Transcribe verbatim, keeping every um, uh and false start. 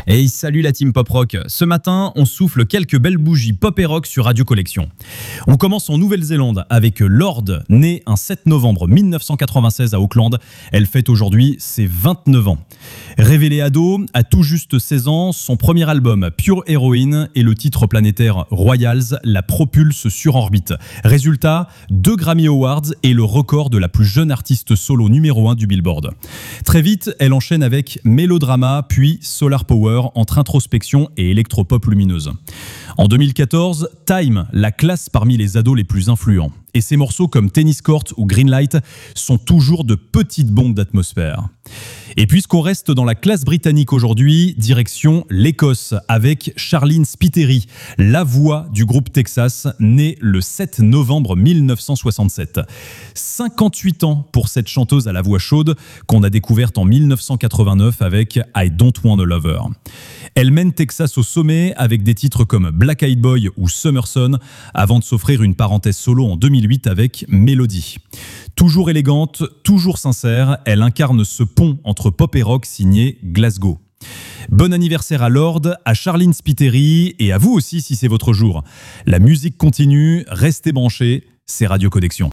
Hey, salut la team pop rock. Ce matin, on souffle quelques belles bougies pop et rock sur Radio Collection. On commence en Nouvelle-Zélande avec Lorde, née un sept novembre mille neuf cent quatre-vingt-seize à Auckland. Elle fête aujourd'hui ses vingt-neuf ans. Révélée ado, à tout juste seize ans, son premier album Pure Heroine et le titre planétaire Royals la propulse sur orbite. Résultat, deux Grammy Awards et le record de la plus jeune artiste solo numéro un du Billboard. Très vite, elle enchaîne avec Mélodrama, puis Solar Power entre introspection et électropop lumineuse. En deux mille quatorze, Time la classe parmi les ados les plus influents. Et ses morceaux comme Tennis Court ou Greenlight sont toujours de petites bombes d'atmosphère. Et puisqu'on reste dans la classe britannique aujourd'hui, direction l'Écosse avec Charlene Spiteri, la voix du groupe Texas, née le sept novembre mille neuf cent soixante-sept. cinquante-huit ans pour cette chanteuse à la voix chaude qu'on a découverte en mille neuf cent quatre-vingt-neuf avec I Don't Want a Lover. Elle mène Texas au sommet avec des titres comme Black Eyed Boy ou Summerson avant de s'offrir une parenthèse solo en deux mille huit avec Melody. Toujours élégante, toujours sincère, elle incarne ce pont entre pop et rock signé Glasgow. Bon anniversaire à Lorde, à Charlene Spiteri et à vous aussi si c'est votre jour. La musique continue, restez branchés, c'est Radio Collection.